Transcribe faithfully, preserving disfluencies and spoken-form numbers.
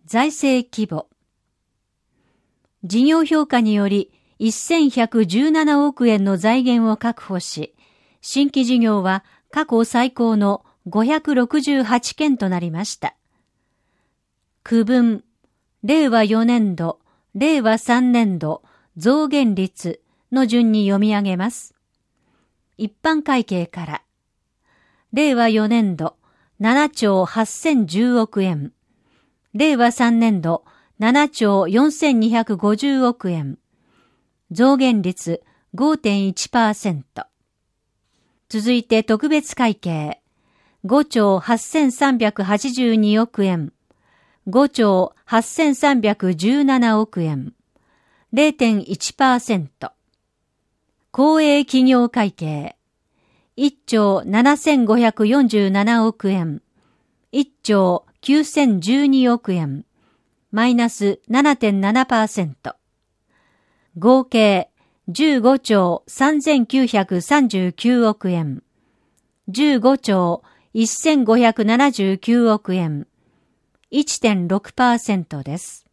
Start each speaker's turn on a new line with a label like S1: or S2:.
S1: 財政規模。事業評価によりせんひゃくじゅうななおくえんの財源を確保し、新規事業は過去最高のごひゃくろくじゅうはちけんとなりました。区分、れいわよねんど、れいわさんねんど、増減率の順に読み上げます。一般会計から、れいわよねんど、ななちょうはっせんじゅうおくえん、れいわさんねんど、ななちょうよんせんにひゃくごじゅうおくえん、増減率 ごてんいちパーセント。続いて特別会計、ごちょうはっせんさんびゃくはちじゅうにおくえん、ごちょうはっせんさんびゃくじゅうななおくえん、れいてんいちパーセント。公営企業会計、いっちょうななせんごひゃくよんじゅうななおくえん、いっちょうきゅうせんじゅうにおくえん、マイナス ななてんななパーセント。合計じゅうごちょうさんぜんきゅうひゃくさんじゅうきゅうおくえん、じゅうごちょうせんごひゃくななじゅうきゅうおくえん、いってんろくパーセント です。